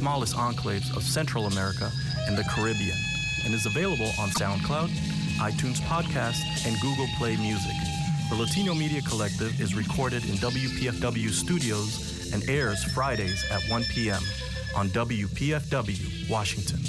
smallest enclaves of Central America and the Caribbean, and is available on SoundCloud, iTunes Podcast, and Google Play Music. The Latino Media Collective is recorded in WPFW studios and airs Fridays at 1 p.m. on WPFW, Washington.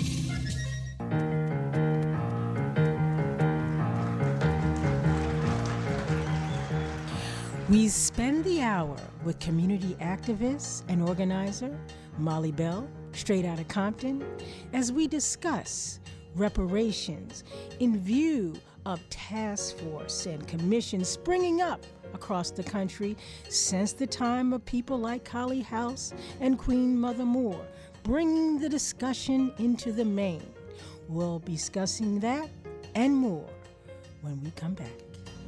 We spend the hour with community activist and organizer Molly Bell, straight out of Compton, as we discuss reparations in view of task force and commissions springing up across the country since the time of people like Collie House and Queen Mother Moore, bringing the discussion into the main. We'll be discussing that and more when we come back.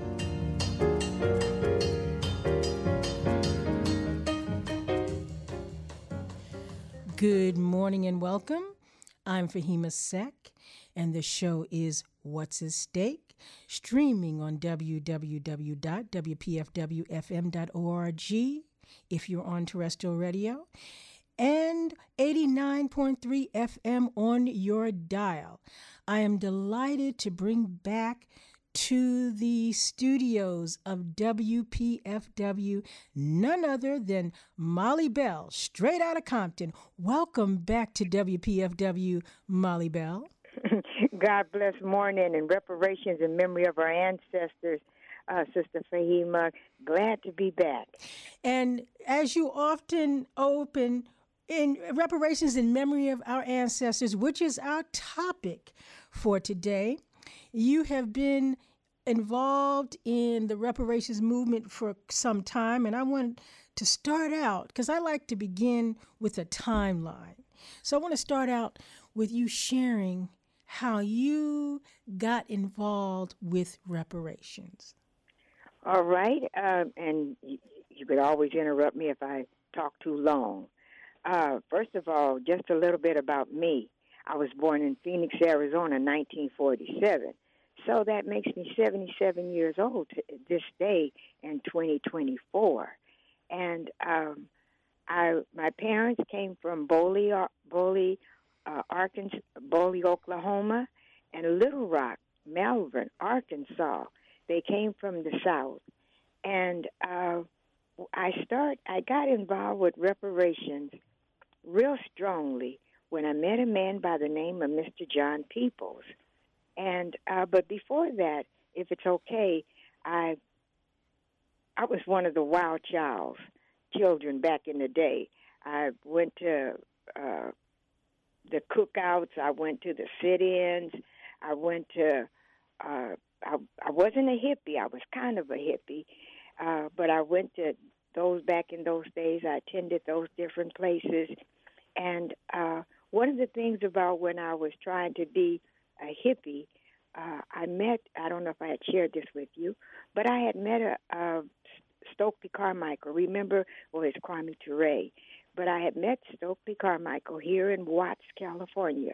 Good morning and welcome. I'm Fahima Sek, and the show is What's at Stake, streaming on www.wpfwfm.org if you're on terrestrial radio, and 89.3 FM on your dial. I am delighted to bring back to the studios of WPFW none other than Molly Bell, straight out of Compton. Welcome back to WPFW, Molly Bell. God bless morning and reparations in memory of our ancestors, Sister Fahima. Glad to be back. And as you often open, in reparations in memory of our ancestors, which is our topic for today, you have been involved in the reparations movement for some time, and I want to start out, because I like to begin with a timeline. So I want to start out with you sharing how you got involved with reparations. All right, and you could always interrupt me if I talk too long. First of all, just a little bit about me. I was born in Phoenix, Arizona, 1947. So that makes me 77 years old this day in 2024. And my parents came from Boley, Arkansas, Boley, Oklahoma, and Little Rock, Melbourne, Arkansas. They came from the South. And I got involved with reparations real strongly when I met a man by the name of Mr. John Peoples. And but before that, if it's okay, I was one of the wild children back in the day. I went to the cookouts. I went to the sit-ins. I went to. I wasn't a hippie. I was kind of a hippie, but I went to those back in those days. I attended those different places, and one of the things about when I was trying to be a hippie, I don't know if I had shared this with you, but I had met Stokely Carmichael. Remember, well, it's Kwame Ture, but I had met Stokely Carmichael here in Watts, California,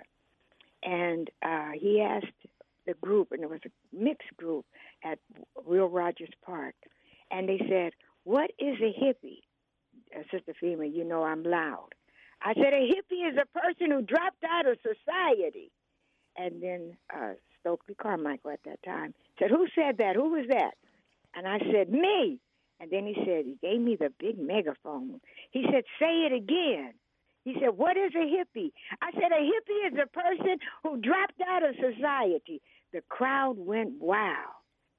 and he asked the group, and it was a mixed group at Will Rogers Park, and they said, "What is a hippie?" Sister Fema, you know I'm loud. I said, "A hippie is a person who dropped out of society." And then Stokely Carmichael at that time said, "Who said that? Who was that?" And I said, "Me." And then he gave me the big megaphone. He said, "Say it again." He said, "What is a hippie?" I said, "A hippie is a person who dropped out of society." The crowd went wow.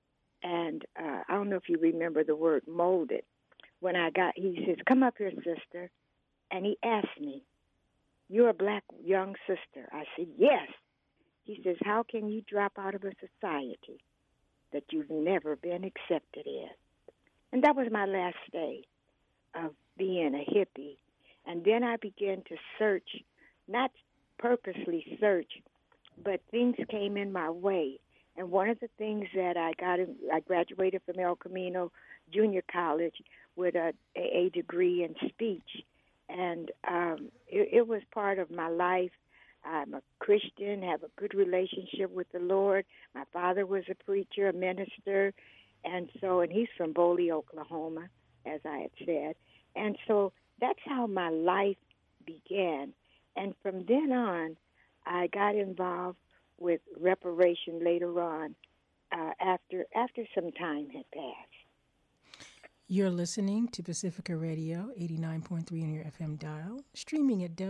And I don't know if you remember the word molded. He says, "Come up here, sister." And he asked me, "You're a black young sister." I said, "Yes." He says, "How can you drop out of a society that you've never been accepted in?" And that was my last day of being a hippie. And then I began to search, not purposely search, but things came in my way. And one of the things that I graduated from El Camino Junior College with a degree in speech. And it was part of my life. I'm a Christian, have a good relationship with the Lord. My father was a preacher, a minister, and he's from Boley, Oklahoma, as I had said. And so that's how my life began. And from then on, I got involved with reparation later on after some time had passed. You're listening to Pacifica Radio, 89.3 on your FM dial, streaming at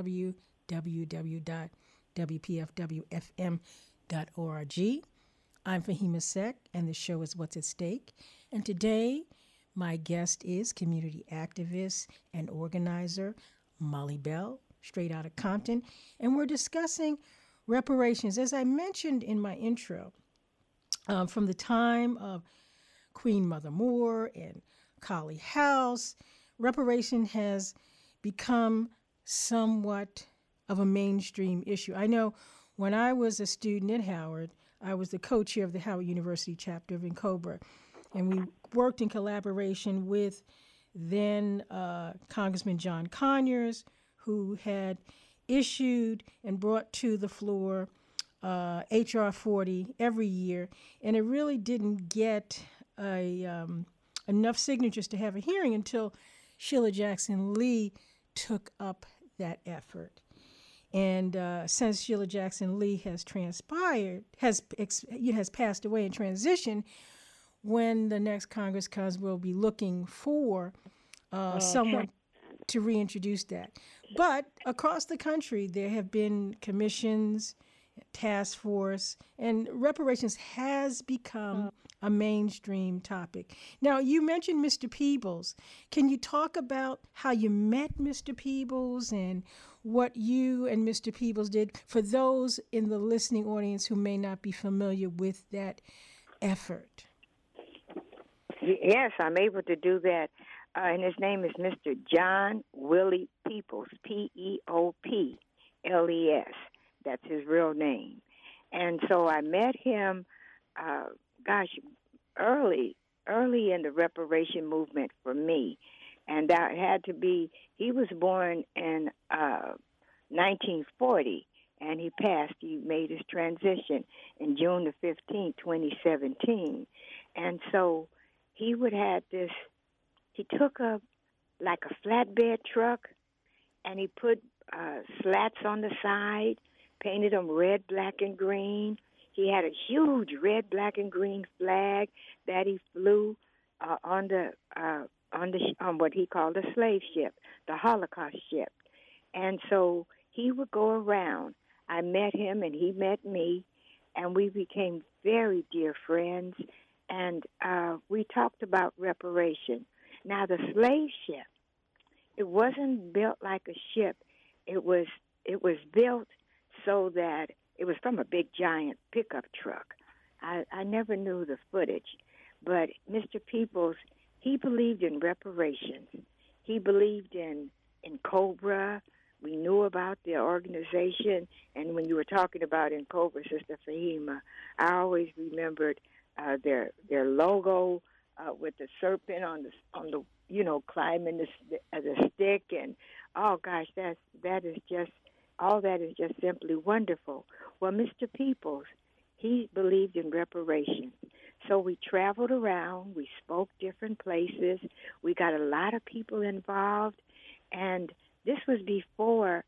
www.wpfwfm.org. I'm Fahima Sek, and the show is What's at Stake. And today, my guest is community activist and organizer Molly Bell, straight out of Compton, and we're discussing reparations. As I mentioned in my intro, from the time of Queen Mother Moore and Collie House, reparation has become somewhat of a mainstream issue. I know when I was a student at Howard, I was the co-chair of the Howard University chapter of NCOBRA, and we worked in collaboration with then Congressman John Conyers, who had issued and brought to the floor H.R. 40 every year, and it really didn't get enough signatures to have a hearing until Sheila Jackson Lee took up that effort. And since Sheila Jackson Lee has passed away in transition, when the next Congress comes, we'll be looking for someone to reintroduce that. But across the country, there have been commissions, task force, and reparations has become a mainstream topic. Now, you mentioned Mr. Peebles. Can you talk about how you met Mr. Peebles and what you and Mr. Peebles did for those in the listening audience who may not be familiar with that effort? Yes, I'm able to do that. And his name is Mr. John Willie Peoples, Peoples. That's his real name. And so I met him, early in the reparation movement for me. And that had to be, he was born in 1940, and he made his transition in June the 15th, 2017. And so he took like a flatbed truck, and he put slats on the side, painted them red, black, and green. He had a huge red, black, and green flag that he flew on what he called a slave ship, the Holocaust ship. And so he would go around. I met him, and he met me, and we became very dear friends. And we talked about reparation. Now, the slave ship, it wasn't built like a ship. It was built so that it was from a big, giant pickup truck. I never knew the footage. But Mr. Peoples, he believed in reparations. He believed in COBRA. We knew about the organization. And when you were talking about COBRA, Sister Fahima, I always remembered their logo with the serpent on the climbing the stick, and oh gosh, that is just simply wonderful. Well, Mr. Peoples, he believed in reparations, so we traveled around, we spoke different places, we got a lot of people involved, and this was before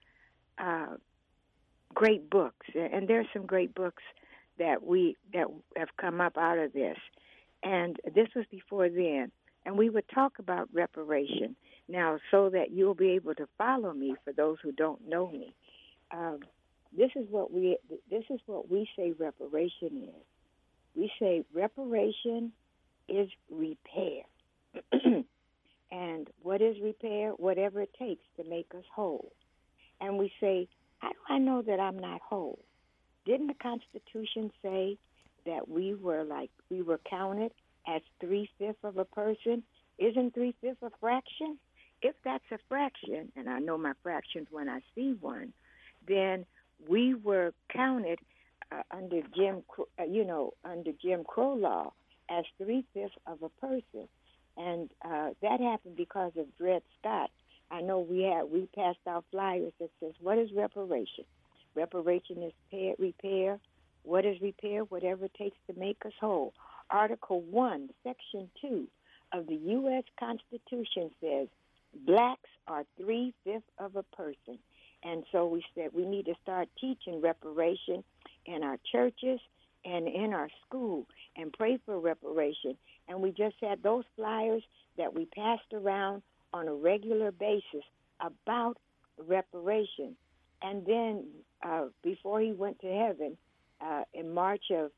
great books, and there's some great books that have come up out of this. And this was before then. And we would talk about reparation. Now, so that you'll be able to follow me for those who don't know me, this is what we say reparation is. We say reparation is repair. And what is repair? Whatever it takes to make us whole. And we say, how do I know that I'm not whole? Didn't the Constitution say that we were counted as 3/5 of a person? Isn't 3/5 a fraction? If that's a fraction, and I know my fractions when I see one, then we were counted under Jim Crow law as 3/5 of a person, and that happened because of Dred Scott. I know we passed out flyers that says, "What is reparation?" Reparation is repair. What is repair? Whatever it takes to make us whole. Article 1, Section 2 of the U.S. Constitution says blacks are 3/5 of a person. And so we said we need to start teaching reparation in our churches and in our school and pray for reparation. And we just had those flyers that we passed around on a regular basis about reparation. And then before he went to heaven, in March of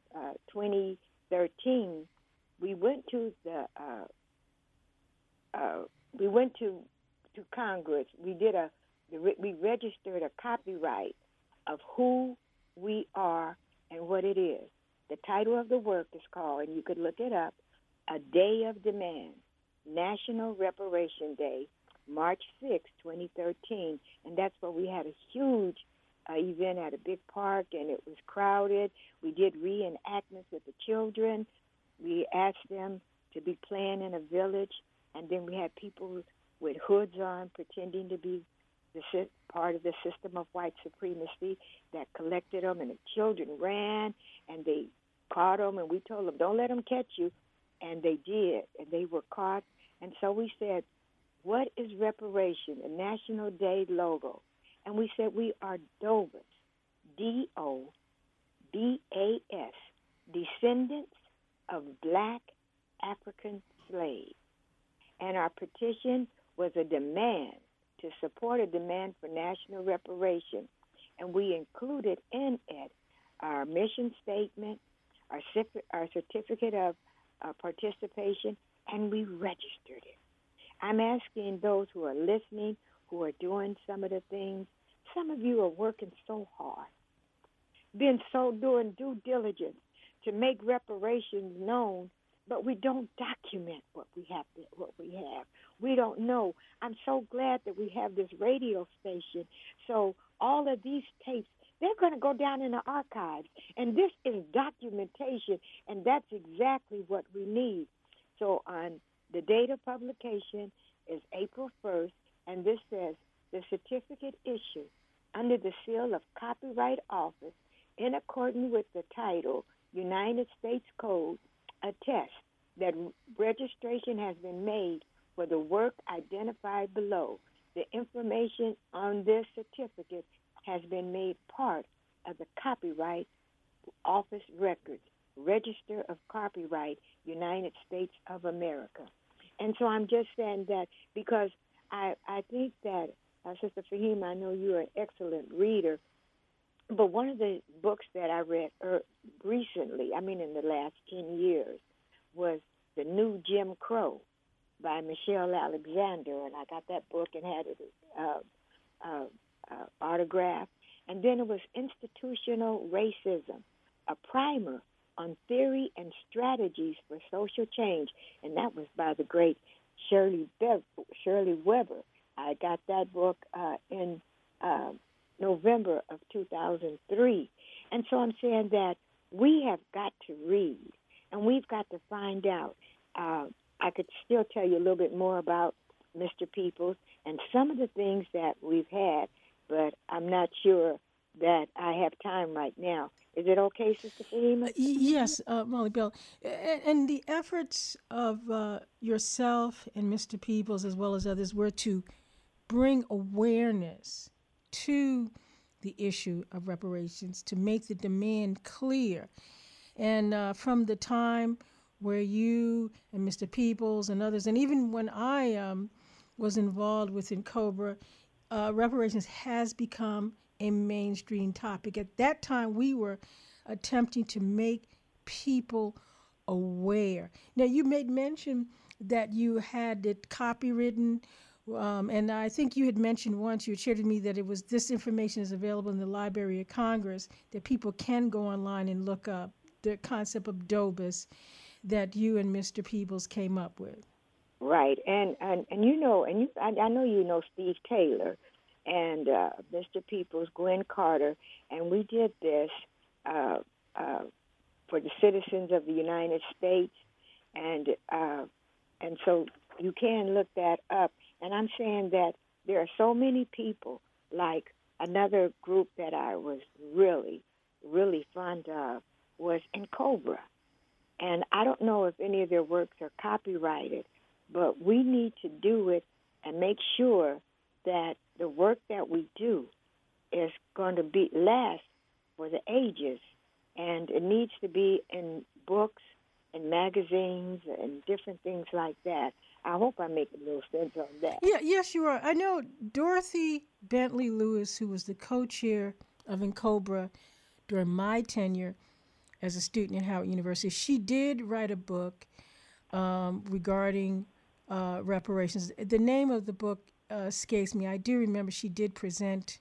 2013, we went to to Congress. We registered a copyright of who we are and what it is. The title of the work is called, and you could look it up, A Day of Demand, National Reparation Day, March 6, 2013. And that's where we had a huge event at a big park, and it was crowded. We did reenactments with the children. We asked them to be playing in a village, and then we had people with hoods on pretending to be part of the system of white supremacy that collected them, and the children ran, and they caught them, and we told them, don't let them catch you, and they did, and they were caught. And so we said, what is reparation, a National Day logo? And we said we are DOBAS, D-O-B-A-S, descendants of black African slaves. And our petition was a demand to support a demand for national reparation. And we included in it our mission statement, our certificate of participation, and we registered it. I'm asking those who are listening, who are doing some of the things, some of you are working so hard, doing due diligence to make reparations known, but we don't document what we have. We don't know. I'm so glad that we have this radio station. So all of these tapes, they're going to go down in the archives. And this is documentation, and that's exactly what we need. So on the date of publication is April 1st, and this says, the certificate issued under the seal of Copyright Office in accordance with the title United States Code attests that registration has been made for the work identified below. The information on this certificate has been made part of the Copyright Office records, Register of Copyright, United States of America. And so I'm just saying that because I think that, Sister Fahima, I know you're an excellent reader, but one of the books that I read recently, in the last 10 years, was The New Jim Crow by Michelle Alexander, and I got that book and had it autographed. And then it was Institutional Racism, a primer on theory and strategies for social change, and that was by the great Shirley Weber. I got that book in November of 2003. And so I'm saying that we have got to read, and we've got to find out. I could still tell you a little bit more about Mr. Peoples and some of the things that we've had, but I'm not sure that I have time right now. Is it okay, Sister Fahima? Yes, Molly Bell. And the efforts of yourself and Mr. Peoples, as well as others, were to bring awareness to the issue of reparations, to make the demand clear. And from the time where you and Mr. Peoples and others, and even when I was involved within COBRA, reparations has become a mainstream topic. At that time, we were attempting to make people aware. Now, you made mention that you had it copywritten, and I think you had mentioned once, you had shared with me that this information is available in the Library of Congress, that people can go online and look up the concept of DOBAS that you and Mr. Peoples came up with. Right, and I know you know Steve Taylor and Mr. Peoples, Gwen Carter, and we did this for the citizens of the United States, and so you can look that up. And I'm saying that there are so many people, like another group that I was really, really fond of was in COBRA. And I don't know if any of their works are copyrighted, but we need to do it and make sure that the work that we do is going to be last for the ages, and it needs to be in books and magazines and different things like that. I hope I make a little sense on that. Yeah, yes, you are. I know Dorothy Bentley Lewis, who was the co-chair of NCOBRA during my tenure as a student at Howard University. She did write a book regarding reparations. The name of the book escapes me. I do remember she did present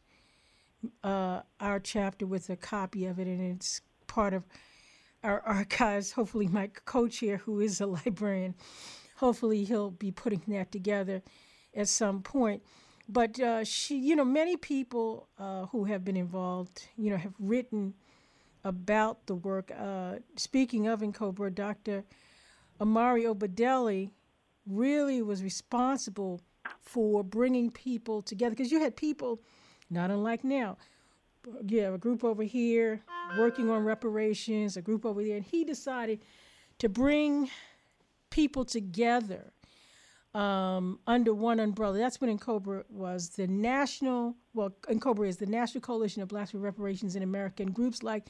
our chapter with a copy of it, and it's part of our archives. Hopefully my co-chair, who is a librarian, hopefully he'll be putting that together at some point. But she, many people who have been involved, have written about the work. Speaking of NCOBRA, Dr. Amari Obadelli really was responsible for bringing people together, because you had people, not unlike now, you have a group over here working on reparations, a group over there, and he decided to bring people together under one umbrella. That's what NCOBRA was, NCOBRA is the National Coalition of Blacks for Reparations in America, and groups like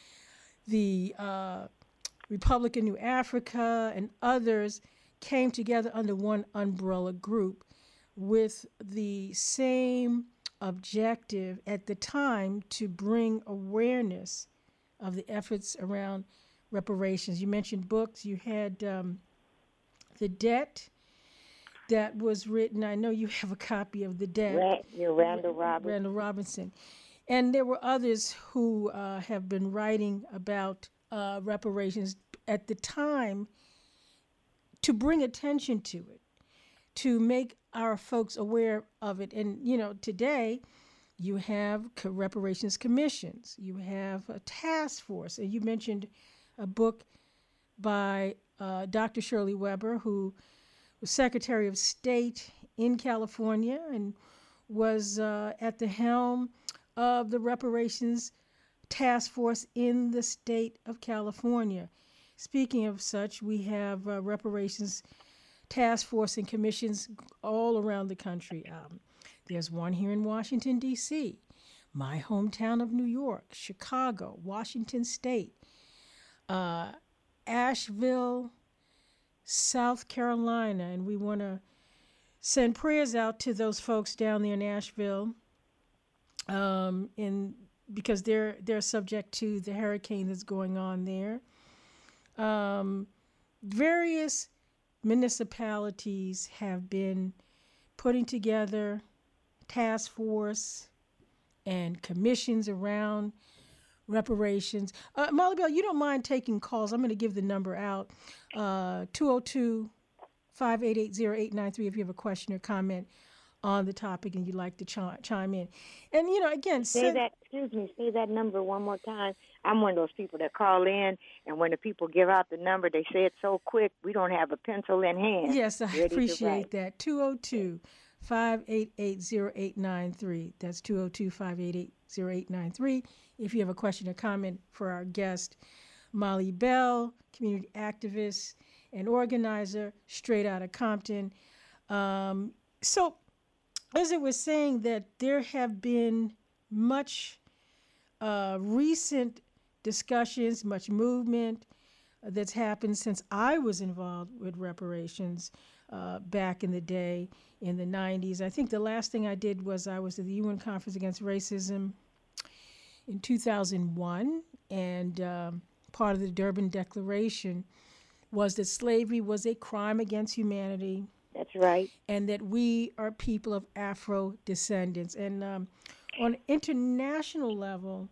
the Republic of New Africa and others came together under one umbrella group with the same objective at the time, to bring awareness of the efforts around reparations. You mentioned books. You had The Debt that was written. I know you have a copy of The Debt. Randall Robinson. Randall Robinson. And there were others who have been writing about reparations at the time to bring attention to it, to make our folks aware of it. And, today you have reparations commissions. You have a task force. And you mentioned a book by Dr. Shirley Weber, who was Secretary of State in California and was at the helm of the reparations task force in the state of California. Speaking of such, we have reparations task force and commissions all around the country. There's one here in Washington, D.C., my hometown of New York, Chicago, Washington State, Asheville, South Carolina, and we want to send prayers out to those folks down there in Asheville, because they're subject to the hurricane that's going on there. Various municipalities have been putting together task force and commissions around reparations. Molly Bell, you don't mind taking calls. I'm going to give the number out, 202-588-0893 if you have a question or comment on the topic and you'd like to chime in. And, again, say that number one more time. I'm one of those people that call in, and when the people give out the number, they say it so quick, we don't have a pencil in hand. Yes, I appreciate that. 202-588-0893. That's 202-588-0893. If you have a question or comment for our guest, Molly Bell, community activist and organizer, straight out of Compton. So, as it was saying, that there have been much recent discussions, much movement that's happened since I was involved with reparations back in the day, in the 90s. I think the last thing I did was I was at the UN Conference Against Racism in 2001, and part of the Durban Declaration was that slavery was a crime against humanity. That's right. And that we are people of Afro descendants. And on an international level,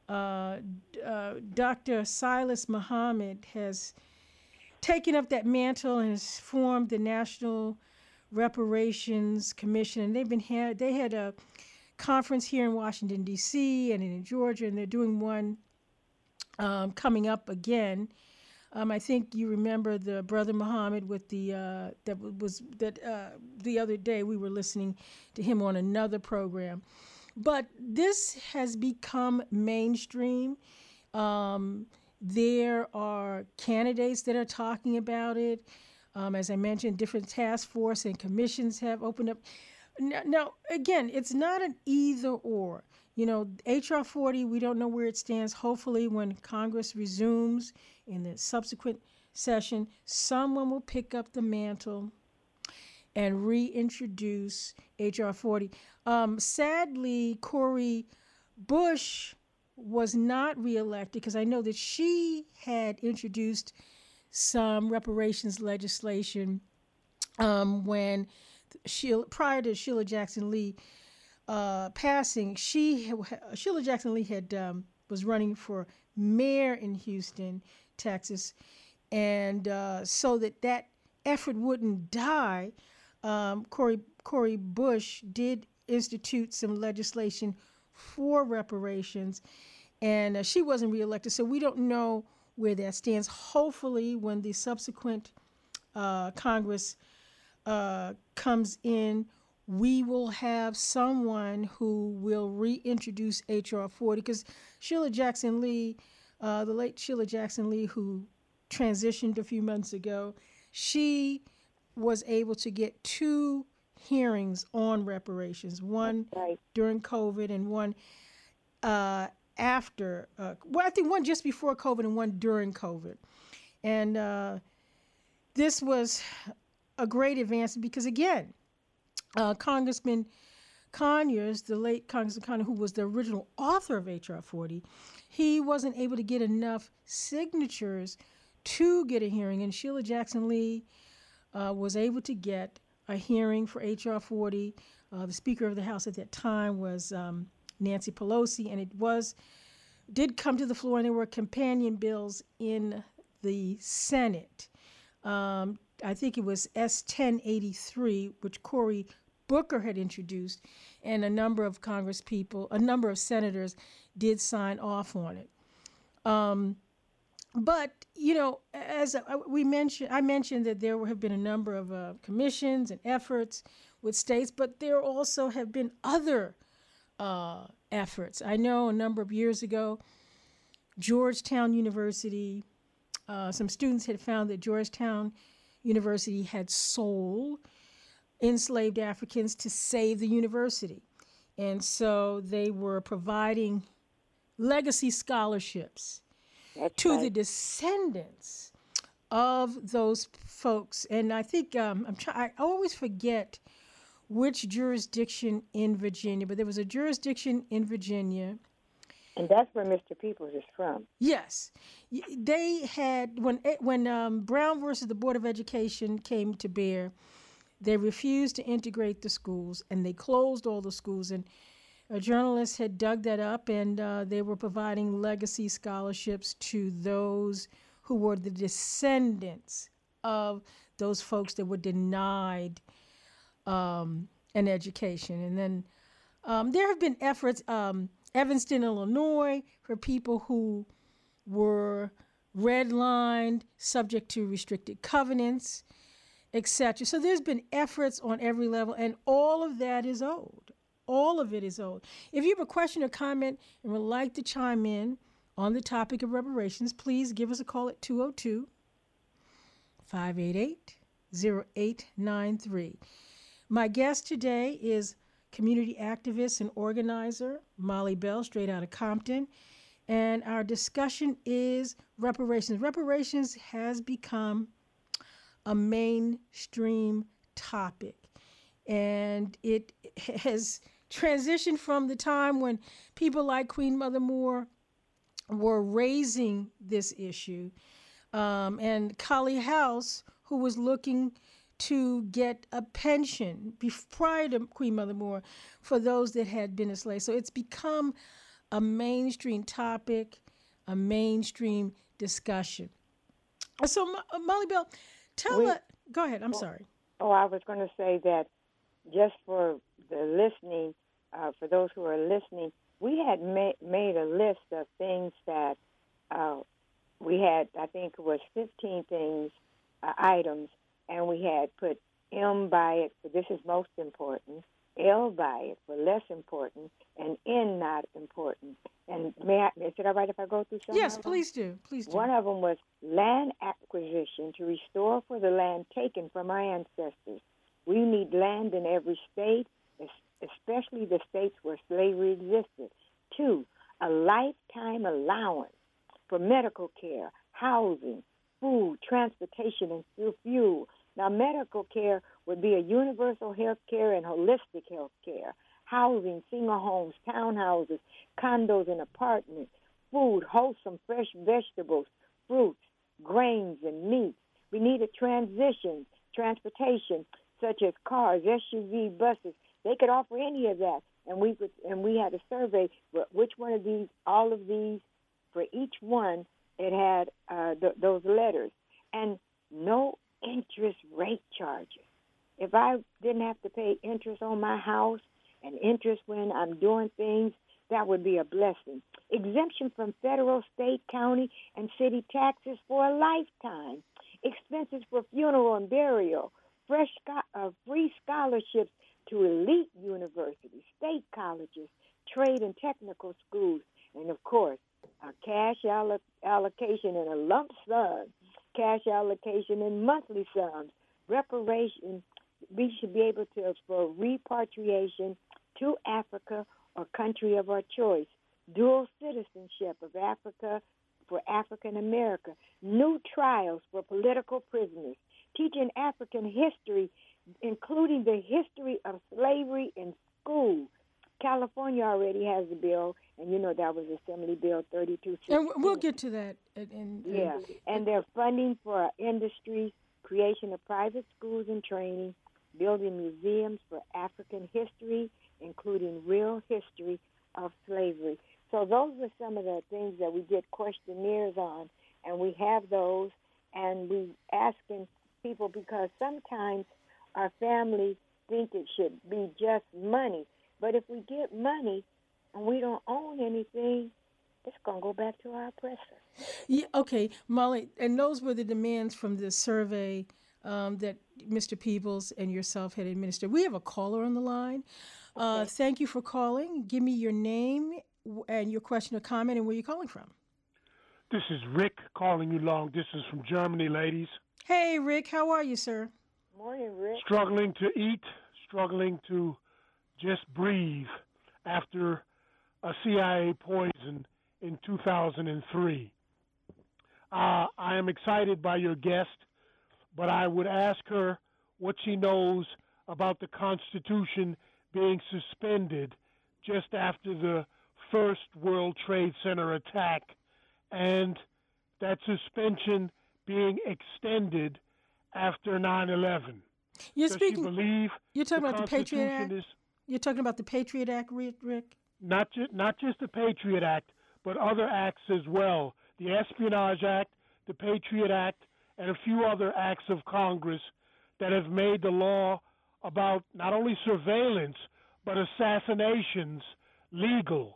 Dr. Silas Muhammad has taken up that mantle and has formed the National Reparations Commission. And they had a conference here in Washington, D.C. and in Georgia, and they're doing one coming up again. I think you remember the Brother Muhammad with the other day we were listening to him on another program. But this has become mainstream. There are candidates that are talking about it. As I mentioned, different task force and commissions have opened up. Now, again, it's not an either or. H.R. 40, we don't know where it stands. Hopefully, when Congress resumes in the subsequent session, someone will pick up the mantle and reintroduce H.R. 40. Sadly, Cori Bush was not reelected because I know that she had introduced some reparations legislation when prior to Sheila Jackson Lee passing. Sheila Jackson Lee was running for mayor in Houston, Texas, and so that effort wouldn't die, Cori Bush did institute some legislation for reparations, and she wasn't reelected, so we don't know where that stands. Hopefully, when the subsequent Congress comes in, we will have someone who will reintroduce H.R. 40, because Sheila Jackson Lee, the late Sheila Jackson Lee, who transitioned a few months ago, she was able to get 2 hearings on reparations, one during COVID and one after, I think one just before COVID and one during COVID. And this was a great advance because, again, Congressman Conyers, the late Congressman Conyers, who was the original author of H.R. 40, he wasn't able to get enough signatures to get a hearing, and Sheila Jackson Lee was able to get a hearing for H.R. 40. The Speaker of the House at that time was Nancy Pelosi, and it did come to the floor, and there were companion bills in the Senate. I think it was S-1083, which Cory Booker had introduced, and a number of a number of senators did sign off on it. But, as I mentioned that there have been a number of commissions and efforts with states, but there also have been other efforts. I know a number of years ago, Georgetown University, some students had found that Georgetown University had sold enslaved Africans to save the university. And so they were providing legacy scholarships to the descendants of those folks. And I think I always forget which jurisdiction in Virginia, but there was a jurisdiction in Virginia. And that's where Mr. Peoples is from. Yes. They had, when Brown versus the Board of Education came to bear, they refused to integrate the schools, and they closed all the schools. And a journalist had dug that up, and they were providing legacy scholarships to those who were the descendants of those folks that were denied an education. And then there have been efforts, Evanston, Illinois, for people who were redlined, subject to restricted covenants, etc. So there's been efforts on every level, and all of that is owed. All of it is owed. If you have a question or comment and would like to chime in on the topic of reparations, please give us a call at 202-588-0893. My guest today is community activist and organizer Molly Bell, straight out of Compton. And our discussion is reparations. Reparations has become a mainstream topic, and it has transitioned from the time when people like Queen Mother Moore were raising this issue, and Collie House, who was looking to get a pension prior to Queen Mother Moore for those that had been enslaved. So it's become a mainstream topic, a mainstream discussion. So, Molly Bell, go ahead. I'm sorry. Oh, I was going to say that just for the listening, for those who are listening, we had made a list of things that we had, I think it was 15 things, items, and we had put M by it for this is most important, L by it for less important, and N not important. And is it all right if I go through some? Yes, please do. Please do. One of them was land acquisition to restore for the land taken from our ancestors. We need land in every state, especially the states where slavery existed. 2, a lifetime allowance for medical care, housing, food, transportation, and fuel. Now, medical care would be a universal health care and holistic health care, housing, single homes, townhouses, condos, and apartments, food, wholesome, fresh vegetables, fruits, grains, and meats. We needed transportation, such as cars, SUV, buses. They could offer any of that, and we had a survey which one of these, all of these, for each one, it had those letters, and no interest rate charges. If I didn't have to pay interest on my house and interest when I'm doing things, that would be a blessing. Exemption from federal, state, county, and city taxes for a lifetime. Expenses for funeral and burial. Free scholarships to elite universities, state colleges, trade and technical schools, and of course, a cash allocation in a lump sum, cash allocation in monthly sums, reparation. We should be able to, for repatriation to Africa or country of our choice, dual citizenship of Africa for African America, new trials for political prisoners, teaching African history, including the history of slavery in school. California already has a bill, and you know that was Assembly Bill 3216. And we'll get to that. And they're funding for our industries, creation of private schools and training, building museums for African history, including real history of slavery. So those are some of the things that we get questionnaires on, and we have those, and we asking people because sometimes our families think it should be just money. But if we get money and we don't own anything, it's going to go back to our oppressors. Yeah, okay, Molly, and those were the demands from the survey that Mr. Peebles and yourself had administered. We have a caller on the line. Okay. Thank you for calling. Give me your name and your question or comment and where you're calling from. This is Rick calling you long distance from Germany, ladies. Hey, Rick. How are you, sir? Morning, Rick. Struggling to eat, struggling to just breathe after a CIA poison in 2003. I am excited by your guest, but I would ask her what she knows about the Constitution being suspended just after the first World Trade Center attack and that suspension being extended after 9/11. You're Does speaking. she believe you're talking about the Patriot Act. is You're talking about the Patriot Act, Rick. not just the Patriot Act, but other acts as well. The Espionage Act, the Patriot Act, and a few other acts of Congress that have made the law about not only surveillance but assassinations legal.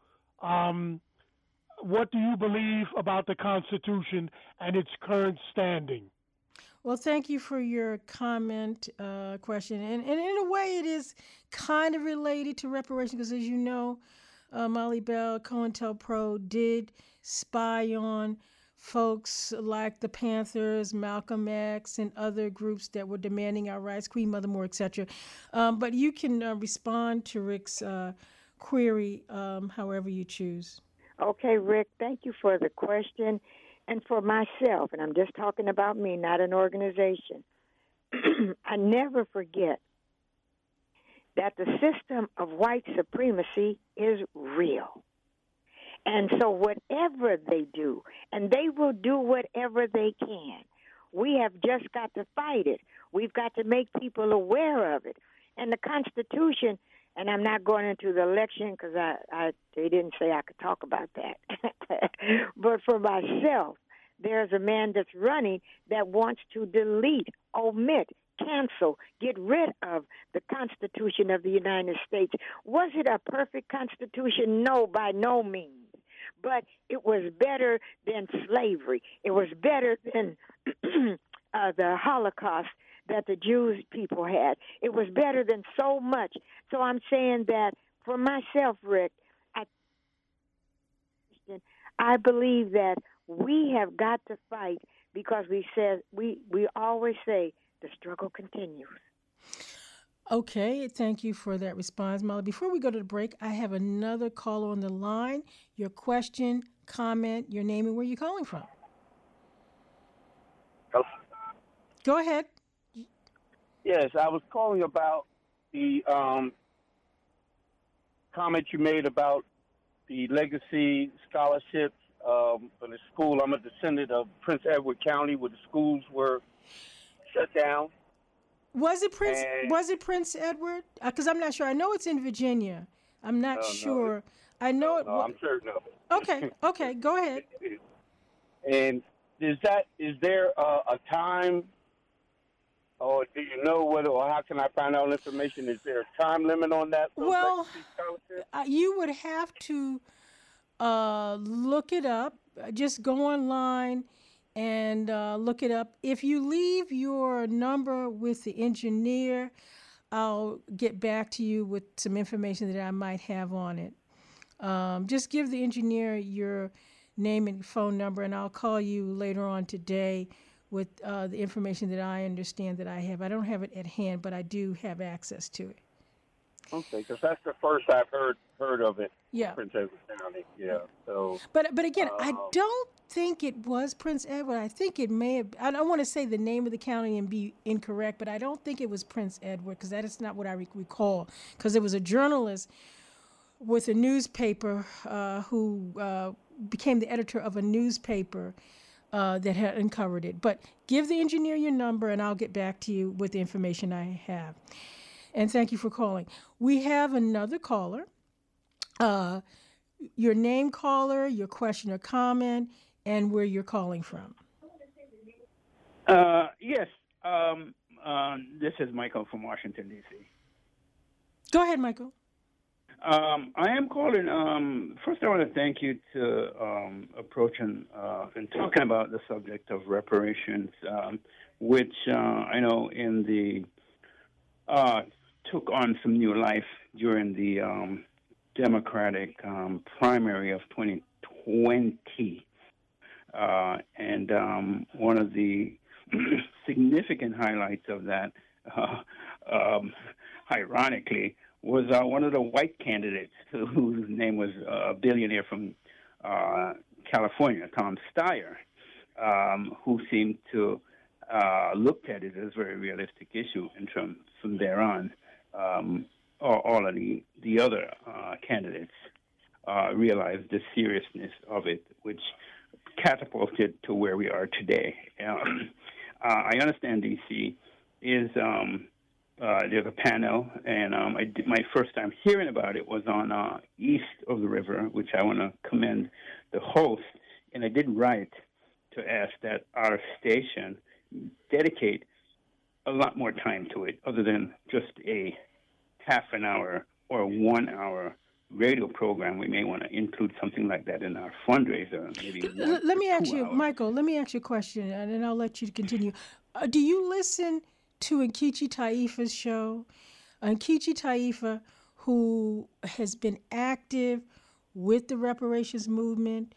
What do you believe about the Constitution and its current standing? Well, thank you for your comment, question. And in a way, it is kind of related to reparations because, as you know, Molly Bell, COINTELPRO did spy on folks like the Panthers, Malcolm X, and other groups that were demanding our rights, Queen Mother Moore, etc. But you can respond to Rick's query however you choose. Okay, Rick, thank you for the question. And for myself, and I'm just talking about me, not an organization, I never forget that the system of white supremacy is real. And so whatever they do, and they will do whatever they can, we have just got to fight it. We've got to make people aware of it. And the Constitution, and I'm not going into the election because they didn't say I could talk about that. But for myself, there's a man that's running that wants to delete, omit, cancel, get rid of the Constitution of the United States. Was it a perfect Constitution? No, by no means. But it was better than slavery. It was better than the Holocaust that the Jewish people had. It was better than so much. So I'm saying that for myself, Rick, I believe that we have got to fight because we always say the struggle continues. Okay, thank you for that response, Molly. Before we go to the break, I have another caller on the line. Your question, comment, your name, and where you're calling from. Go ahead. Yes, I was calling about the comment you made about the legacy scholarships for the school. I'm a descendant of Prince Edward County, where the schools were shut down. Was it Prince Edward? Because I'm not sure. I know it's in Virginia. I'm not sure. I know it. No, I'm certain of it. Okay. Go ahead. And is there a time, or do you know whether, or how can I find out information? Is there a time limit on that? Well, you would have to look it up. Just go online and look it up. If you leave your number with the engineer, I'll get back to you with some information that I might have on it. Just give the engineer your name and phone number, and I'll call you later on today with the information that I understand that I have. I don't have it at hand, but I do have access to it. Okay, because that's the first I've heard of it. Yeah. Prince Edward County. Yeah. So. But again, I don't think it was Prince Edward. I think it may have. I don't want to say the name of the county and be incorrect, but I don't think it was Prince Edward, because that is not what I recall. Because there was a journalist with a newspaper who became the editor of a newspaper that had uncovered it. But give the engineer your number, and I'll get back to you with the information I have. And thank you for calling. We have another caller. Your name, caller, your question or comment, and where you're calling from. Yes. This is Michael from Washington, D.C. Go ahead, Michael. I am calling. First, I want to thank you to approaching and talking about the subject of reparations, which I know in the took on some new life during the Democratic primary of 2020. And one of the significant highlights of that, ironically, was one of the white candidates whose name was a billionaire from California, Tom Steyer, who seemed to looked at it as a very realistic issue. And from there on, all of the other candidates realized the seriousness of it, which catapulted to where we are today. I understand D.C. is there's a panel, and my first time hearing about it was on East of the River, which I want to commend the host. And I did write to ask that our station dedicate a lot more time to it, other than just a half an hour or 1 hour radio program. We may want to include something like that in our fundraiser. Maybe let me ask you, Michael, let me ask you a question, and then I'll let you continue. Do you listen to Nkechi Taifa's show? Nkechi Taifa, who has been active with the reparations movement,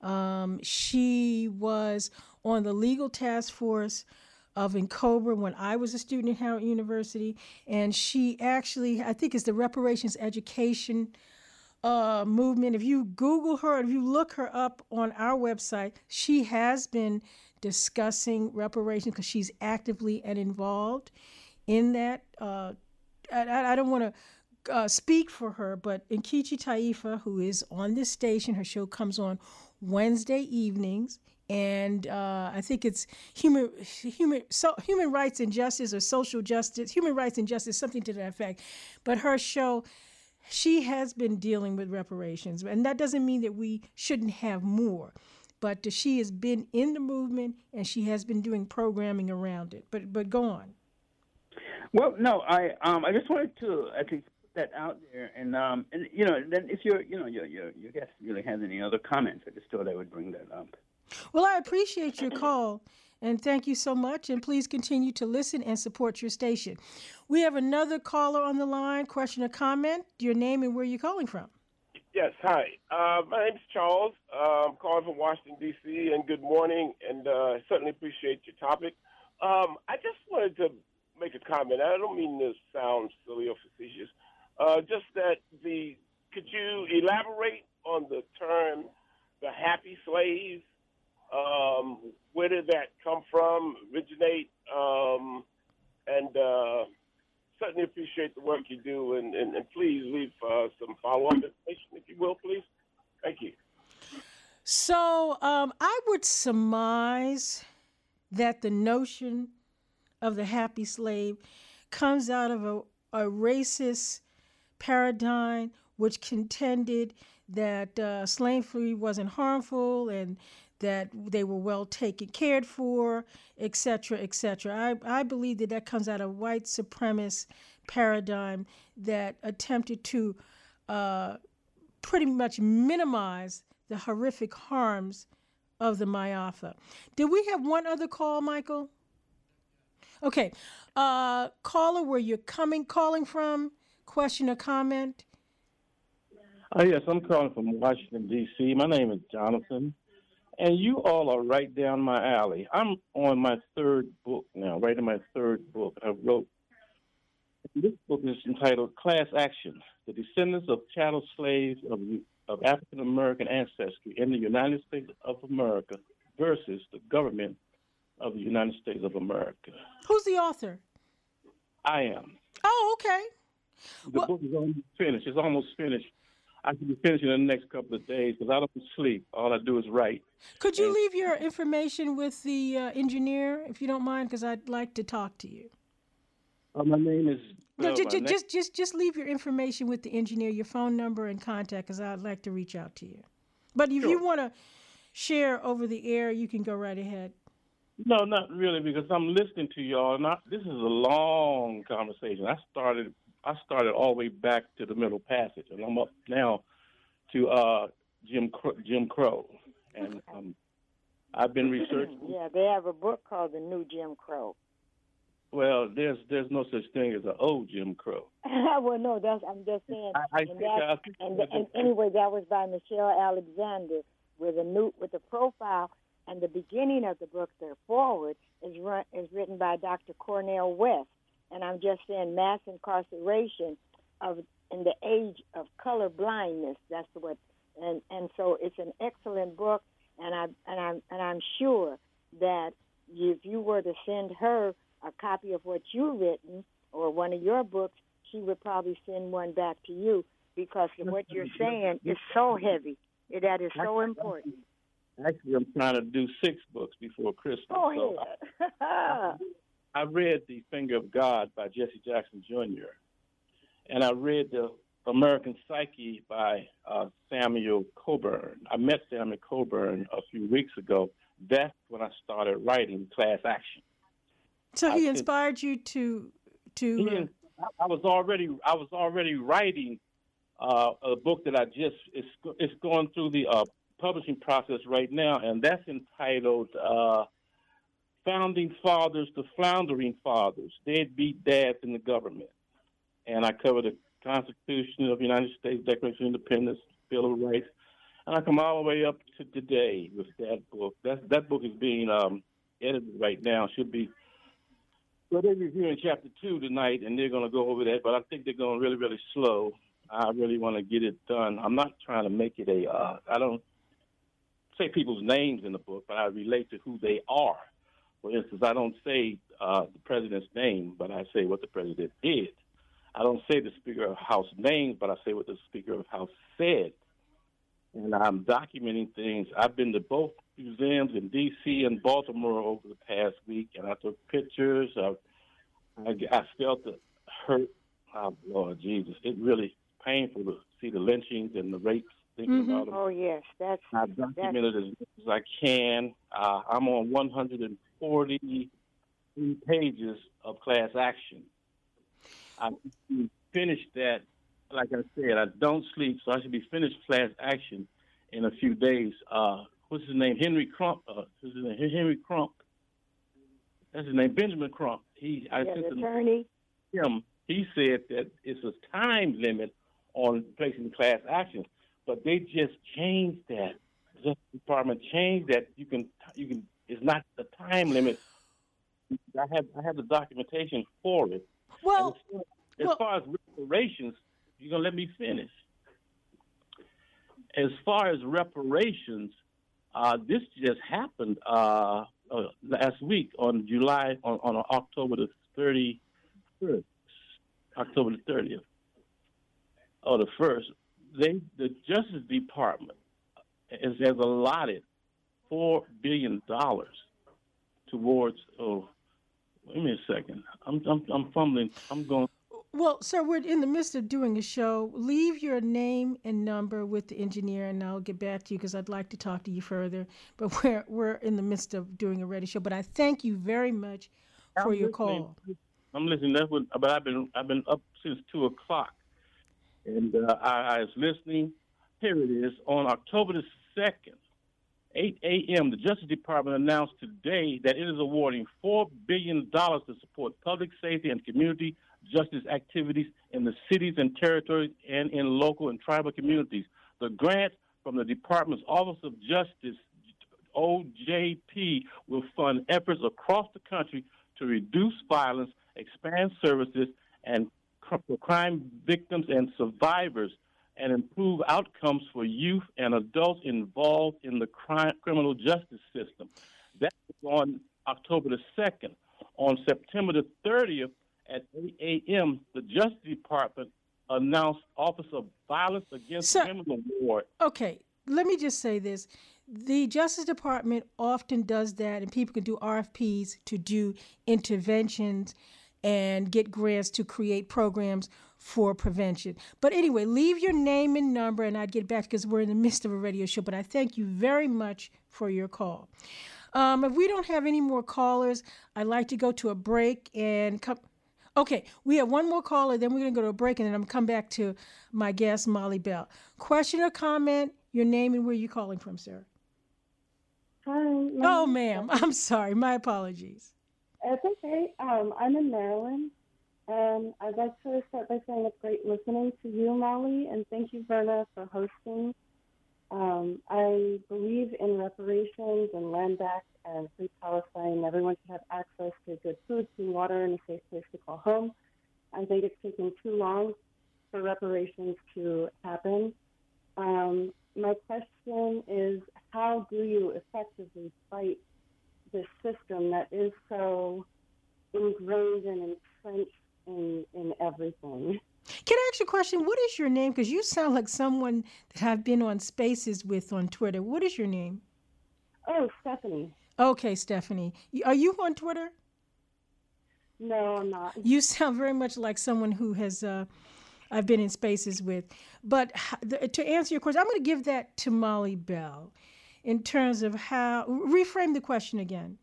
she was on the legal task force of NCOBRA when I was a student at Howard University, and she actually, I think, is the reparations education movement. If you Google her, if you look her up on our website, she has been discussing reparations because she's actively and involved in that. I don't want to speak for her, but Nkechi Taifa, who is on this station, her show comes on Wednesday evenings, and I think it's human rights and justice, or social justice, human rights and justice, something to that effect. But her show, she has been dealing with reparations, and that doesn't mean that we shouldn't have more. But she has been in the movement, and she has been doing programming around it. But go on. Well, no, I just wanted to put that out there, and you know, then if your guest really has any other comments, I just thought I would bring that up. Well, I appreciate your call, and thank you so much, and please continue to listen and support your station. We have another caller on the line. Question or comment? Your name and where you're calling from. Yes, hi. My name's Charles. I'm calling from Washington, D.C., and good morning, and certainly appreciate your topic. I just wanted to make a comment. I don't mean to sound silly or facetious. Just that could you elaborate on the term, the happy slave? Where did that come from, originate? And certainly appreciate the work you do. And please leave some follow-up information, if you will, please. Thank you. So I would surmise that the notion of the happy slave comes out of a racist paradigm which contended that slavery wasn't harmful and that they were well cared for, et cetera, et cetera. I believe that comes out of white supremacist paradigm that attempted to pretty much minimize the horrific harms of the Ma'afa. Did we have one other call, Michael? Okay. Caller, where you're calling from? Question or comment? Yes, I'm calling from Washington, D.C. My name is Jonathan, and you all are right down my alley. I'm on my third book now, writing my third book. I wrote, this book is entitled Class Action, The Descendants of Chattel Slaves of African-American Ancestry in the United States of America versus the government of the United States of America. Who's the author? I am. Oh, okay. The book is almost finished. It's almost finished. I should be finishing in the next couple of days because I don't sleep. All I do is write. Could you leave your information with the engineer, if you don't mind, because I'd like to talk to you. My name is... No, just leave your information with the engineer, your phone number and contact, because I'd like to reach out to you. But if you want to share over the air, you can go right ahead. No, not really, because I'm listening to y'all. This is a long conversation. I started all the way back to the Middle Passage, and I'm up now to Jim Crow, and I've been researching. Yeah, they have a book called The New Jim Crow. Well, there's no such thing as an old Jim Crow. Well, no, I'm just saying. Anyway, that was by Michelle Alexander with the profile, and the beginning of the book, their forward, is written by Dr. Cornel West. And I'm just saying mass incarceration in the age of color blindness. That's what, and so it's an excellent book. And I'm sure that if you were to send her a copy of what you've written or one of your books, she would probably send one back to you because what you're saying is so heavy. That is so important. Actually, I'm trying to do 6 books before Christmas. Oh, yeah. I read The Finger of God by Jesse Jackson Jr., and I read The American Psyche by Samuel Coburn. I met Samuel Coburn a few weeks ago. That's when I started writing Class Action. So he inspired you to. I was already writing a book that it's going through the publishing process right now, and that's entitled Founding Fathers to Floundering Fathers, Deadbeat Dads in the Government. And I cover the Constitution of the United States, Declaration of Independence, Bill of Rights, and I come all the way up to today with that book. That book is being edited right now. Should be. So they're reviewing Chapter 2 tonight, and they're going to go over that, but I think they're going really, really slow. I really want to get it done. I'm not trying to make it I don't say people's names in the book, but I relate to who they are. For instance, I don't say the president's name, but I say what the president did. I don't say the Speaker of House name, but I say what the Speaker of House said. And I'm documenting things. I've been to both museums in D.C. and Baltimore over the past week, and I took pictures. I felt the hurt. Oh, Lord Jesus. It really painful to see the lynchings and the rapes. Thinking about them. Oh, yes. I've documented as much as I can. I'm on 140 pages of Class Action. I finished that. Like I said, I don't sleep, so I should be finished Class Action in a few days. What's his name? Henry Crump. Henry Crump. That's his name. Benjamin Crump. The attorney. He said that it's a time limit on placing class actions, but they just changed that. The Justice Department changed that. You can. It's not the time limit I have the documentation for it. Well, as far as reparations, you're gonna let me finish. As far as reparations, this just happened last week on October the 31st, October the 30th, or the 1st. The Justice Department has allotted $4 billion towards. Oh, wait a minute a second. I'm fumbling. I'm going. Well, sir, we're in the midst of doing a show. Leave your name and number with the engineer, and I'll get back to you because I'd like to talk to you further. But we're in the midst of doing a radio show. But I thank you very much for your call. I'm listening. But I've been up since 2:00, and I was listening. Here it is on October the 2nd, 8 a.m. The Justice Department announced today that it is awarding $4 billion to support public safety and community justice activities in the cities and territories and in local and tribal communities. The grant from the Department's Office of Justice, OJP, will fund efforts across the country to reduce violence, expand services, and for crime victims and survivors, and improve outcomes for youth and adults involved in the criminal justice system. That was on October the 2nd. On September the 30th, at 8 a.m., the Justice Department announced Office of Violence Against Women Award. Okay, let me just say this. The Justice Department often does that, and people can do RFPs to do interventions and get grants to create programs for prevention. But anyway, leave your name and number, and I'd get back because we're in the midst of a radio show. But I thank you very much for your call. If we don't have any more callers, I'd like to go to a break and come. Okay, we have one more caller, then we're going to go to a break, and then I'm going to come back to my guest, Molly Bell. Question or comment, your name and where you're calling from, sir. Hi. Oh, ma'am, I'm sorry. My apologies. It's okay. I'm in Maryland, and I'd like to start by saying it's great listening to you, Molly, and thank you, Verna, for hosting. I believe in reparations and land back and free Palestine. Everyone should have access to good food, clean water, and a safe place to call home. I think it's taken too long for reparations to happen. My question is, how do you effectively fight this system that is so ingrained and entrenched in everything? Can I ask you a question? What is your name? Because you sound like someone that I've been on Spaces with on Twitter. What is your name? Oh, Stephanie. Okay, Stephanie. Are you on Twitter? No, I'm not. You sound very much like someone who has I've been in Spaces with. But to answer your question, I'm going to give that to Molly Bell in terms of how, reframe the question again.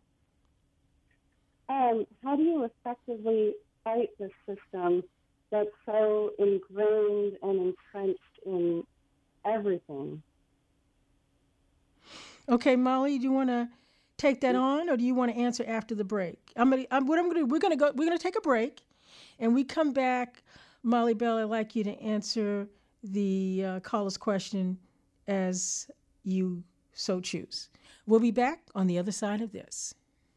How do you effectively fight the system that's so ingrained and entrenched in everything? Okay, Molly, do you want to take that on, or do you want to answer after the break? We're going to take a break, and we come back. Molly Bell, I'd like you to answer the caller's question as you so choose. We'll be back on the other side of this.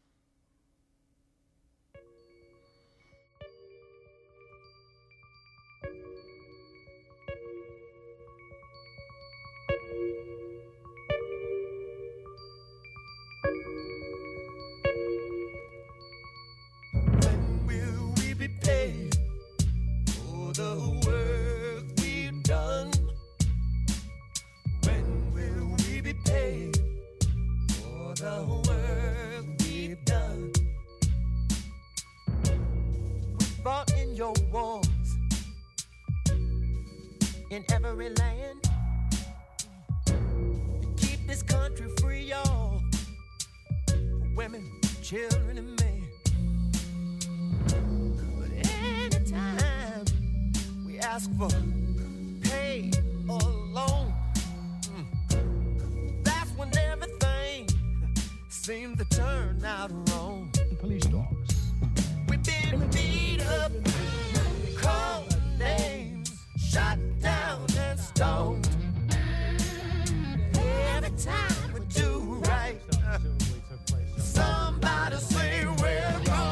Your wars in every land to keep this country free, y'all, for women, children, and men. But anytime we ask for pay or loan, that's when everything seems to turn out wrong. Police dogs. We've been beat up, called names, shot down and stoned. Every time we do right, somebody say we're wrong.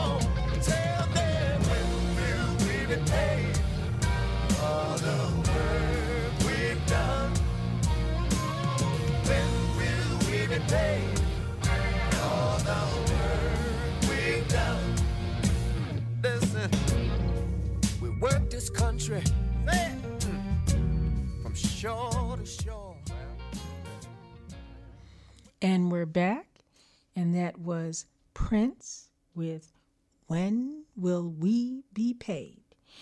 paid for all the work we've done. Listen, we work this country from shore to shore. And we're back, and that was Prince with When Will We Be Paid?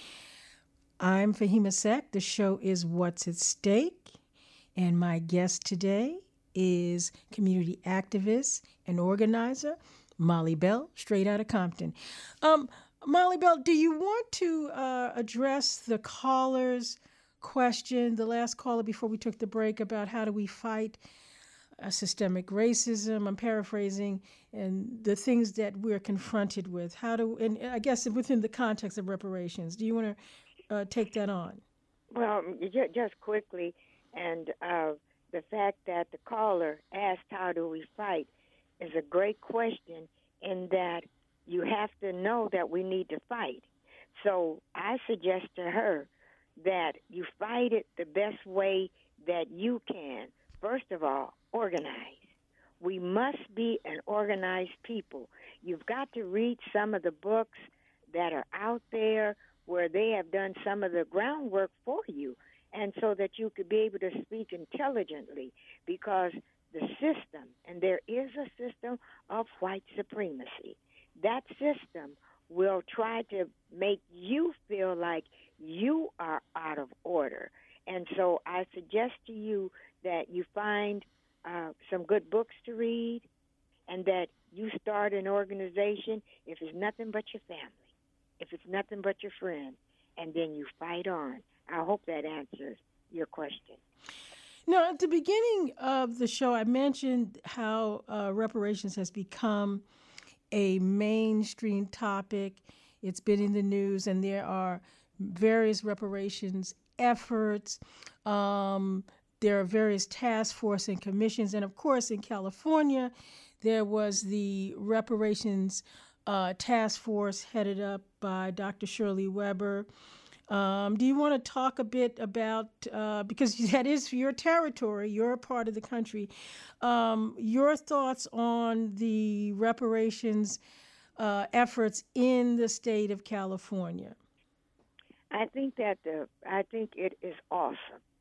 I'm Fahima Sack. The show is What's at Stake, and my guest today is community activist and organizer Molly Bell, straight out of Compton. Molly Bell, do you want to address the caller's question, the last caller before we took the break, about how do we fight systemic racism? I'm paraphrasing, and the things that we're confronted with. And I guess within the context of reparations, do you want to take that on? Well, just quickly, and the fact that the caller asked, how do we fight, is a great question, in that you have to know that we need to fight. So I suggest to her that you fight it the best way that you can. First of all, organize. We must be an organized people. You've got to read some of the books that are out there where they have done some of the groundwork for you, and so that you could be able to speak intelligently, because the system, and there is a system of white supremacy, that system will try to make you feel like you are out of order. And so I suggest to you that you find some good books to read, and that you start an organization, if it's nothing but your family, if it's nothing but your friend, and then you fight on. I hope that answers your question. Now, at the beginning of the show, I mentioned how reparations has become a mainstream topic. It's been in the news, and there are various reparations efforts. There are various task force and commissions. And of course, in California, there was the reparations task force headed up by Dr. Shirley Weber. Do you want to talk a bit about, because that is your territory, you're a part of the country, your thoughts on the reparations efforts in the state of California? I think it is awesome.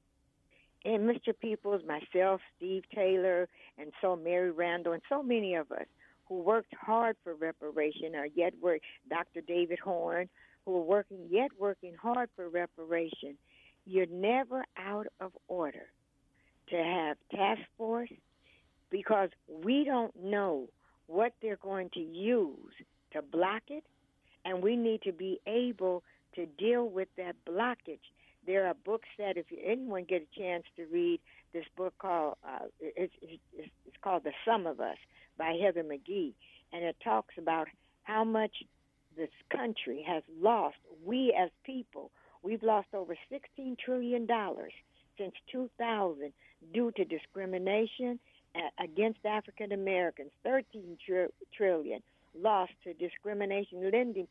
And Mr. Peoples, myself, Steve Taylor, and so Mary Randall, and so many of us who worked hard for reparation, or yet work, Dr. David Horn, who are working hard for reparation. You're never out of order to have task force, because we don't know what they're going to use to block it, and we need to be able to deal with that blockage. There are books that, if anyone get a chance to read this book called, it's called The Sum of Us by Heather McGhee, and it talks about how much this country has lost. We as people, we've lost over $16 trillion since 2000 due to discrimination against African Americans, $13 trillion lost to discrimination lending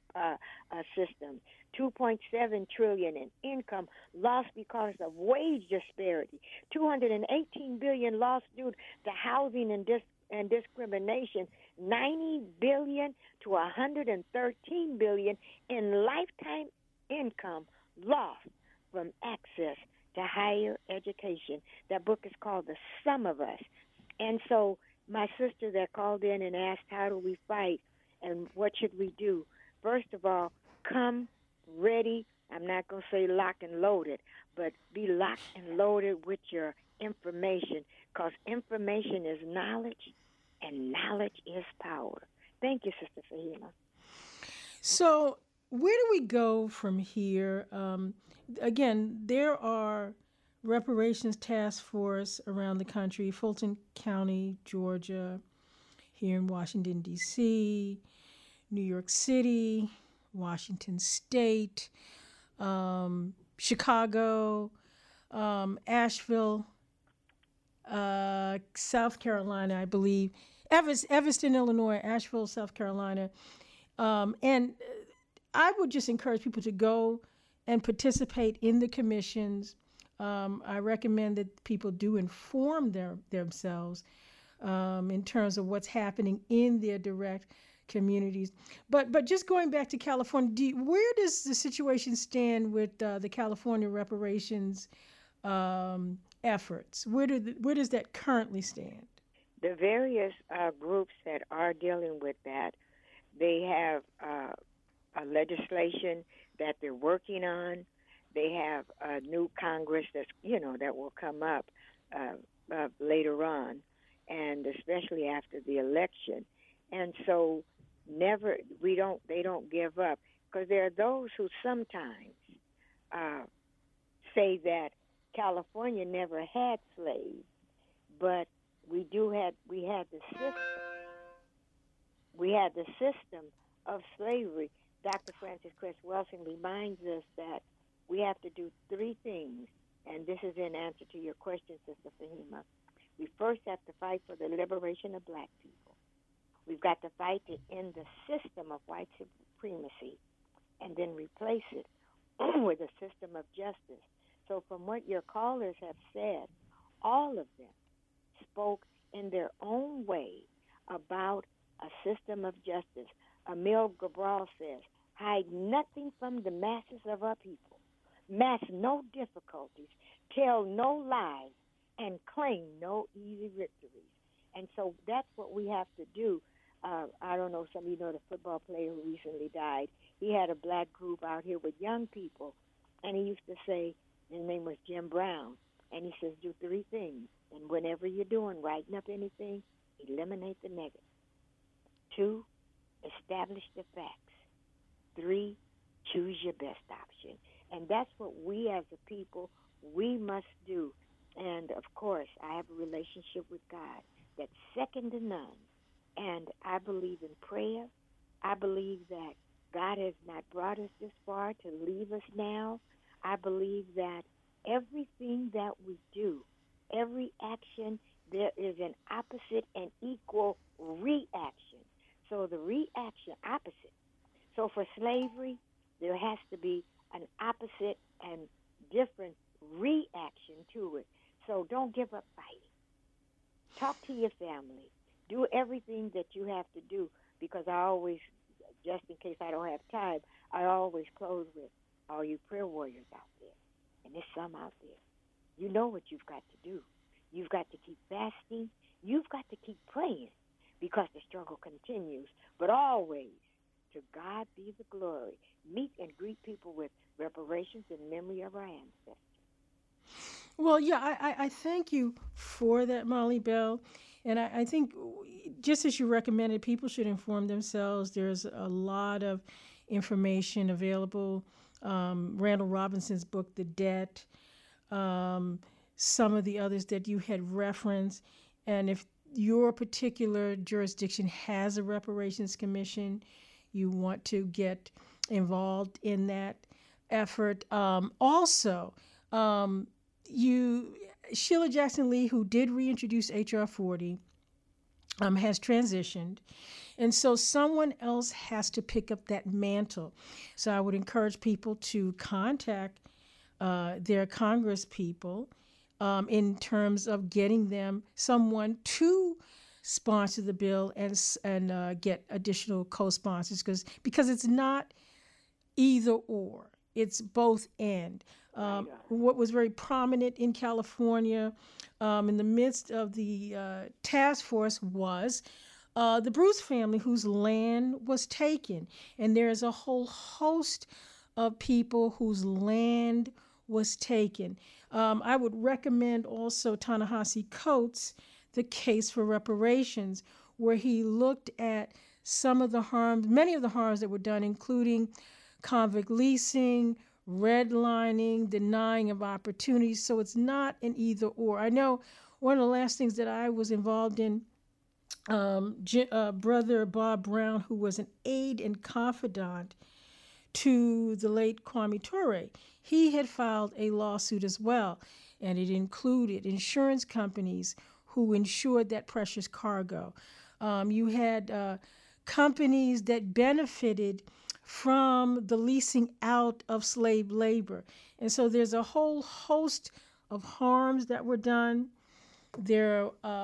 systems, $2.7 trillion in income lost because of wage disparity, $218 billion lost due to housing and discrimination, $90 billion to $113 billion in lifetime income lost from access to higher education. That book is called The Sum of Us. And so my sister that called in and asked, how do we fight and what should we do? First of all, come ready. I'm not going to say lock and loaded, but be locked and loaded with your information, because information is knowledge, and knowledge is power. Thank you, Sister Fahima. So where do we go from here? Again, there are reparations task force around the country, Fulton County, Georgia, here in Washington, D.C., New York City, Washington State, Chicago, Asheville, South Carolina, I believe, Evanston, Illinois, Asheville, South Carolina. And I would just encourage people to go and participate in the commissions. I recommend that people do inform themselves in terms of what's happening in their direct communities. But just going back to California, where does the situation stand with the California reparations efforts? Where does that currently stand? The various groups that are dealing with that, they have a legislation that they're working on. They have a new Congress that will come up later on, and especially after the election. And so they don't give up, because there are those who sometimes say that California never had slaves, but we had the system of slavery. Dr. Frances Cress Welsing reminds us that we have to do three things, and this is in answer to your question, Sister Fahima. We first have to fight for the liberation of black people. We've got to fight to end the system of white supremacy and then replace it with a system of justice. So from what your callers have said, all of them spoke in their own way about a system of justice. Emil Cabral says, hide nothing from the masses of our people, mask no difficulties, tell no lies, and claim no easy victories. And so that's what we have to do. I don't know, some of you know the football player who recently died. He had a black group out here with young people, and he used to say, his name was Jim Brown, and he says, do three things. And whenever you're writing up anything, eliminate the negative. 2, establish the facts. 3, choose your best option. And that's what we as a people, we must do. And, of course, I have a relationship with God that's second to none. And I believe in prayer. I believe that God has not brought us this far to leave us now. I believe that everything that we do, every action, there is an opposite and equal reaction. So the reaction, opposite. So for slavery, there has to be an opposite and different reaction to it. So don't give up fighting. Talk to your family. Do everything that you have to do, because I always, just in case I don't have time, I always close with all you prayer warriors out there. And there's some out there. You know what you've got to do. You've got to keep fasting. You've got to keep praying, because the struggle continues. But always, to God be the glory. Meet and greet people with reparations in memory of our ancestors. Well, yeah, I thank you for that, Molly Bell. And I think, just as you recommended, people should inform themselves. There's a lot of information available. Randall Robinson's book, The Debt, some of the others that you had referenced. And if your particular jurisdiction has a reparations commission, you want to get involved in that effort. Sheila Jackson Lee, who did reintroduce H.R. 40, has transitioned. And so someone else has to pick up that mantle. So I would encourage people to contact their Congress people in terms of getting them someone to sponsor the bill and get additional co-sponsors, because it's not either or. It's both and. What was very prominent in California in the midst of the task force was the Bruce family, whose land was taken. And there's a whole host of people whose land was taken. I would recommend also Ta-Nehisi Coates' The Case for Reparations, where he looked at some of the harms, many of the harms that were done, including convict leasing, redlining, denying of opportunities. So it's not an either or. I know one of the last things that I was involved in, Brother Bob Brown, who was an aide and confidant to the late Kwame Ture, he had filed a lawsuit as well, and it included insurance companies who insured that precious cargo. You had companies that benefited from the leasing out of slave labor. And so there's a whole host of harms that were done. There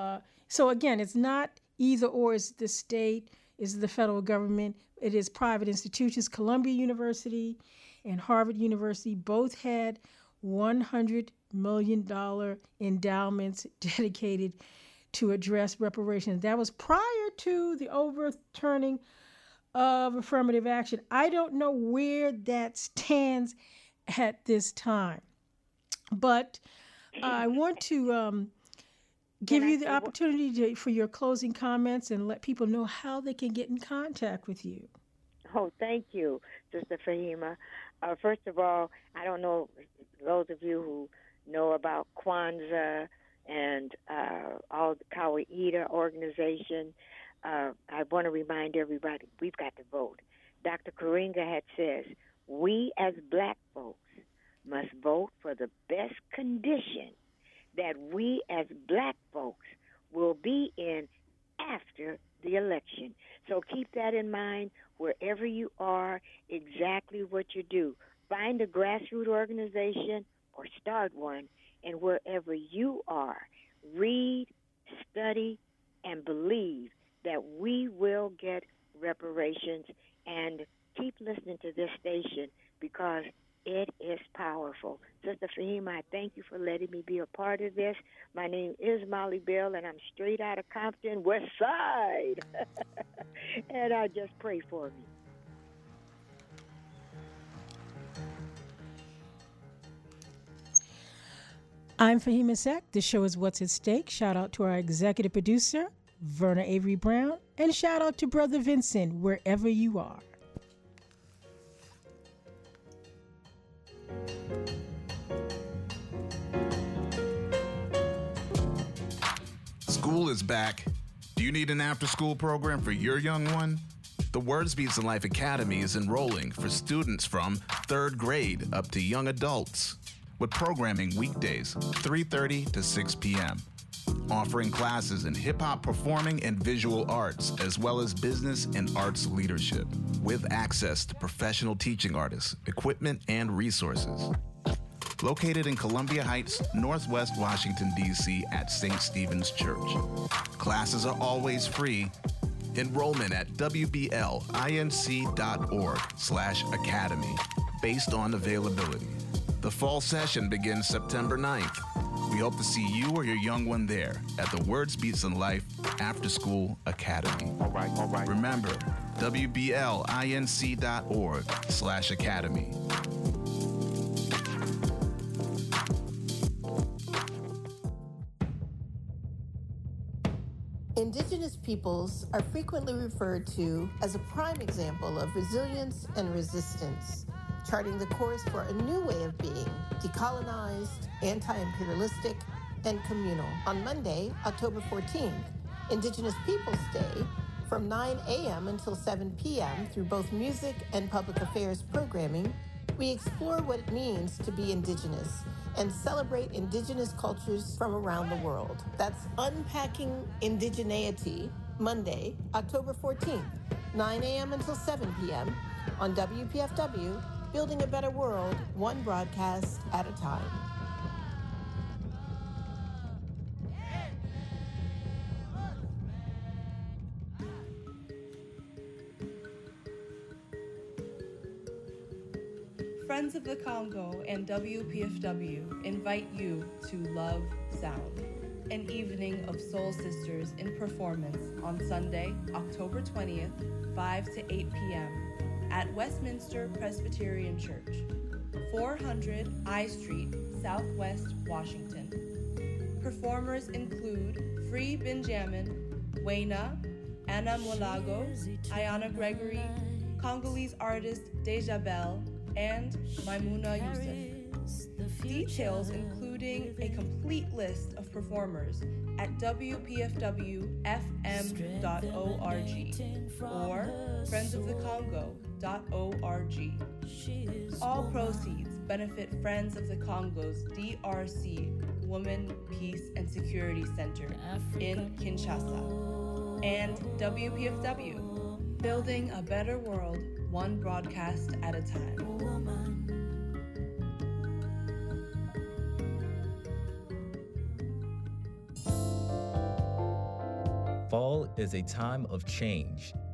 So again, it's not either or. It's the state, it's the federal government, it is private institutions. Columbia University and Harvard University both had $100 million endowments dedicated to address reparations. That was prior to the overturning of affirmative action. I don't know where that stands at this time, but I want to give you the opportunity for your closing comments and let people know how they can get in contact with you. Oh, thank you, Sister Fahima. First of all, I don't know those of you who know about Kwanzaa and all the Kawaida organization. I want to remind everybody, we've got to vote. Dr. Karinga had says, we as black folks must vote for the best condition that we as black folks will be in after the election. So keep that in mind wherever you are, exactly what you do. Find a grassroots organization or start one, and wherever you are, read, study, and believe that we will get reparations. And keep listening to this station because it is powerful. Sister Fahima, I thank you for letting me be a part of this. My name is Molly Bell, and I'm straight out of Compton, West Side. And I just pray for me. I'm Fahima Sek. The show is What's at Stake. Shout out to our executive producer, Verna Avery Brown, and shout out to Brother Vincent, wherever you are. School is back. Do you need an after-school program for your young one? The Words Beats and Life Academy is enrolling for students from 3rd grade up to young adults, with programming weekdays 3:30 to 6 p.m., offering classes in hip-hop performing and visual arts, as well as business and arts leadership, with access to professional teaching artists, equipment, and resources. Located in Columbia Heights, Northwest Washington, D.C. at St. Stephen's Church. Classes are always free. Enrollment at wblinc.org/academy, based on availability. The fall session begins September 9th. We hope to see you or your young one there at the Words Beats and Life After School Academy. All right. Remember, wblinc.org/academy. Indigenous peoples are frequently referred to as a prime example of resilience and resistance, charting the course for a new way of being, decolonized, anti-imperialistic, and communal. On Monday, October 14th, Indigenous Peoples Day, from 9 a.m. until 7 p.m. through both music and public affairs programming, we explore what it means to be Indigenous and celebrate Indigenous cultures from around the world. That's Unpacking Indigeneity, Monday, October 14th, 9 a.m. until 7 p.m. on WPFW, building a better world, one broadcast at a time. Friends of the Congo and WPFW invite you to Love Sound, an evening of Soul Sisters in performance on Sunday, October 20th, 5 to 8 p.m. at Westminster Presbyterian Church, 400 I Street, Southwest Washington. Performers include Free Benjamin, Wayna, Anna Molago, Ayana Gregory, Congolese artist Deja Bell, and Maimuna Youssef. Details including a complete list of performers at WPFWFM.org or friendsofthecongo.org. All proceeds benefit Friends of the Congo's DRC Women, Peace, and Security Center in Kinshasa. And WPFW, building a better world, one broadcast at a time. Fall is a time of change,